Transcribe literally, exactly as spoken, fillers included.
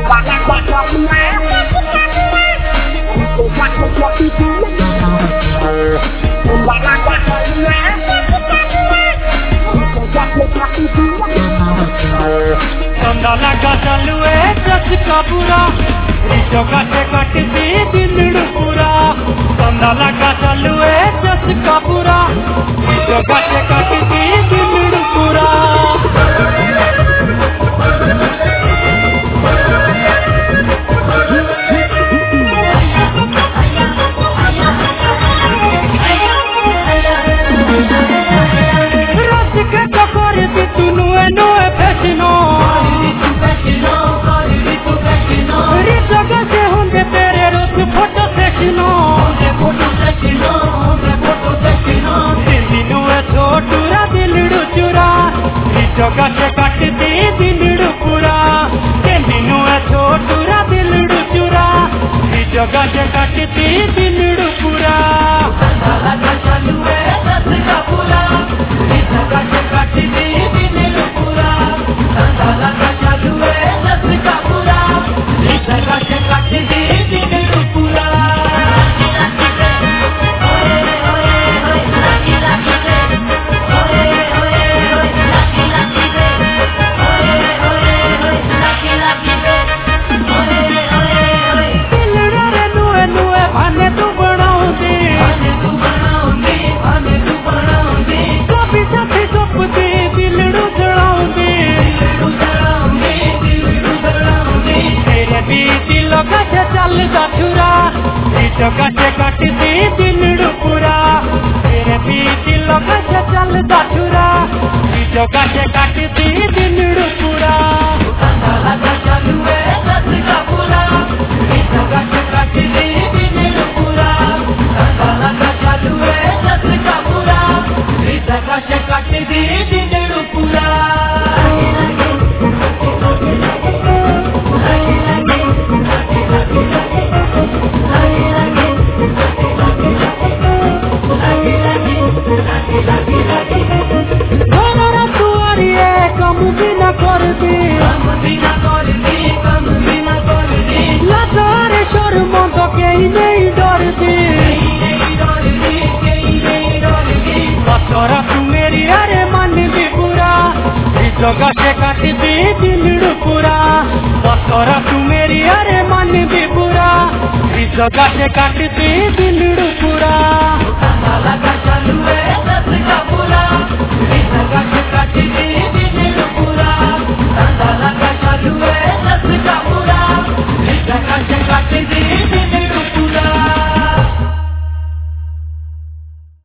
चंदा लगा चलुए दस का पूरा जगह से कट दी दिलड़ पूरा। चंदा लगा चलुए दस का पूरा जगह से कट दी दिलड़ पूरा। जगह से कट दे दिलड़ पूरा दिनू है छोटूरा दिलड़ चूरा जगह से कट दे दिलड़ पूरा। चलू है दस का पूरा जगह से कट दे दिलड़ पूरा। चलू है दस का पूरा जगह से कट दे दिलड़ पूरा। जगह से कट दे दिलड़ पूरा तेरे बीच लगा से चलता छुरा जगह से कट दे दिलड़ पूरा। चलू है दस का पूरा जगह से कट दे दिलड़ पूरा। चलू है दस का पूरा जगह से कट दे दिलड़ पूरा। जगह से कट दे दिलड़ पूरा बसरा तू मेरी अरे मन भी पूरा जगह से कट दे दिलड़ पूरा। चलू है